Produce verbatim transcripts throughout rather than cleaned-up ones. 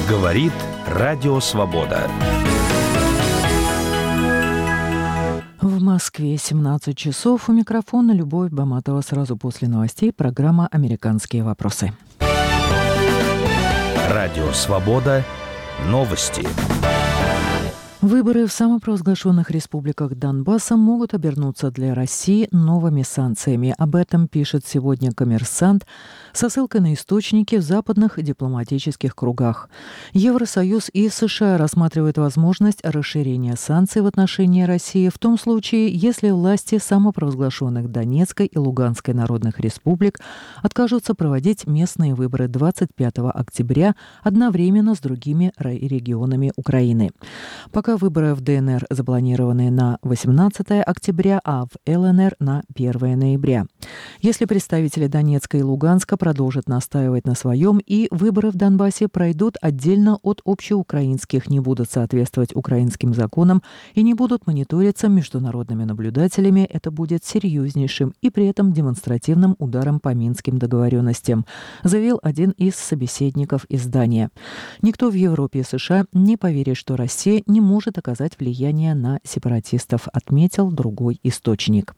Говорит Радио Свобода. В Москве семнадцать часов. У микрофона Любовь Баматова. Сразу после новостей программа «Американские вопросы». Радио Свобода. Новости. Выборы в самопровозглашенных республиках Донбасса могут обернуться для России новыми санкциями. Об этом пишет сегодня «Коммерсант» со ссылкой на источники в западных дипломатических кругах. Евросоюз и США рассматривают возможность расширения санкций в отношении России в том случае, если власти самопровозглашенных Донецкой и Луганской народных республик откажутся проводить местные выборы двадцать пятого октября одновременно с другими регионами Украины. Пока выборы в ДНР запланированы на восемнадцатое октября, а в ЛНР на первое ноября. Если представители Донецка и Луганска продолжат настаивать на своем и выборы в Донбассе пройдут отдельно от общеукраинских, не будут соответствовать украинским законам и не будут мониториться международными наблюдателями, это будет серьезнейшим и при этом демонстративным ударом по Минским договоренностям, заявил один из собеседников издания. Никто в Европе и США не поверит, что Россия не может может оказать влияние на сепаратистов, отметил другой источник.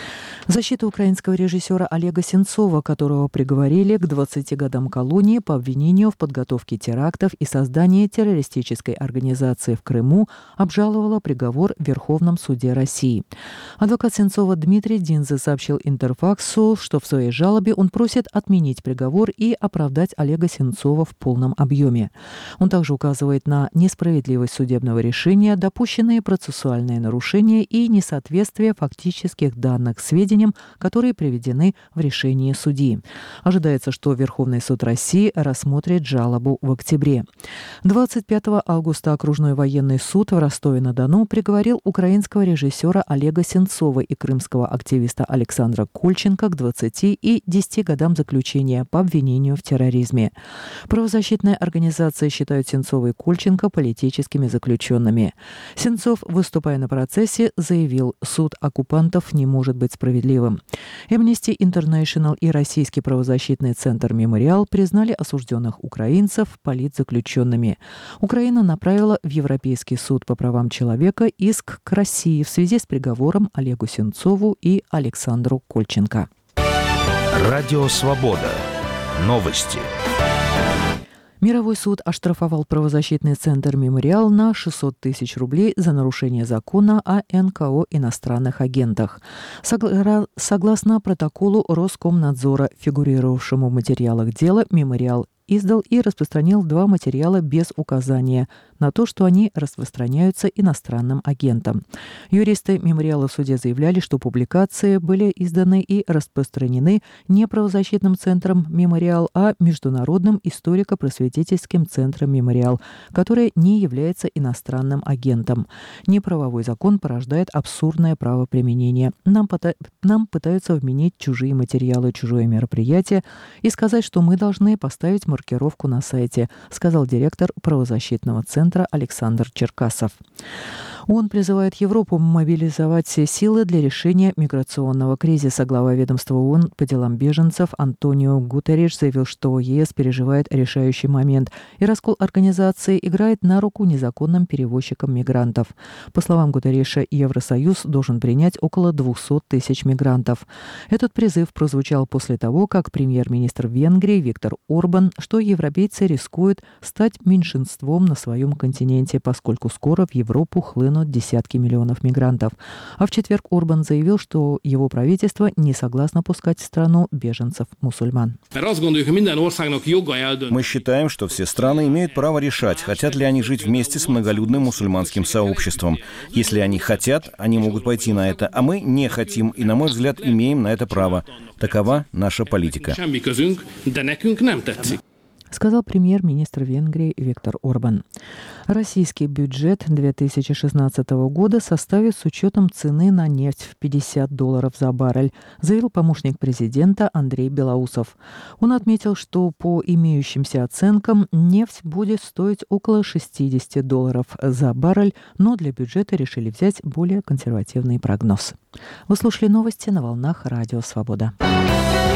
Защита украинского режиссера Олега Сенцова, которого приговорили к двадцати годам колонии по обвинению в подготовке терактов и создании террористической организации в Крыму, обжаловала приговор в Верховном суде России. Адвокат Сенцова Дмитрий Динзе сообщил Интерфаксу, что в своей жалобе он просит отменить приговор и оправдать Олега Сенцова в полном объеме. Он также указывает на несправедливость судебного решения, допущенные процессуальные нарушения и несоответствие фактических данных сведений, которые приведены в решении судьи. Ожидается, что Верховный суд России рассмотрит жалобу в октябре. двадцать пятого августа окружной военный суд в Ростове-на-Дону приговорил украинского режиссера Олега Сенцова и крымского активиста Александра Кольченко к двадцати и десяти годам заключения по обвинению в терроризме. Правозащитные организации считают Сенцова и Кольченко политическими заключенными. Сенцов, выступая на процессе, заявил, суд оккупантов не может быть справедливым. Amnesty International и Российский правозащитный центр «Мемориал» признали осужденных украинцев политзаключенными. Украина направила в Европейский суд по правам человека иск к России в связи с приговором Олегу Сенцову и Александру Кольченко. Радио Свобода. Новости. Мировой суд оштрафовал правозащитный центр «Мемориал» на шестьсот тысяч рублей за нарушение закона о эн ка о иностранных агентах. Согла- согласно протоколу Роскомнадзора, фигурировавшему в материалах дела, «Мемориал» издал и распространил два материала без указания на то, что они распространяются иностранным агентам. Юристы «Мемориала» в суде заявляли, что публикации были изданы и распространены не правозащитным центром «Мемориал», а Международным историко-просветительским центром «Мемориал», который не является иностранным агентом. Неправовой закон порождает абсурдное правоприменение. Нам, пота- нам пытаются вменить чужие материалы, чужое мероприятие и сказать, что мы должны поставить маркировку на сайте, сказал директор правозащитного центра Александр Черкасов. Он призывает Европу мобилизовать все силы для решения миграционного кризиса. Глава ведомства ООН по делам беженцев Антонио Гутерриш заявил, что ЕС переживает решающий момент, и раскол организации играет на руку незаконным перевозчикам мигрантов. По словам Гутерриша, Евросоюз должен принять около двухсот тысяч мигрантов. Этот призыв прозвучал после того, как премьер-министр Венгрии Виктор Орбан, что европейцы рискуют стать меньшинством на своем континенте, поскольку скоро в Европу хлынут десятки миллионов мигрантов. А в четверг Орбан заявил, что его правительство не согласно пускать в страну беженцев-мусульман. Мы считаем, что все страны имеют право решать, хотят ли они жить вместе с многолюдным мусульманским сообществом. Если они хотят, они могут пойти на это, а мы не хотим и, на мой взгляд, имеем на это право. Такова наша политика. Сказал премьер-министр Венгрии Виктор Орбан. Российский бюджет две тысячи шестнадцатого года составит с учетом цены на нефть в пятьдесят долларов за баррель, заявил помощник президента Андрей Белоусов. Он отметил, что по имеющимся оценкам нефть будет стоить около шестьдесят долларов за баррель, но для бюджета решили взять более консервативный прогноз. Вы слушали новости на волнах Радио Свобода.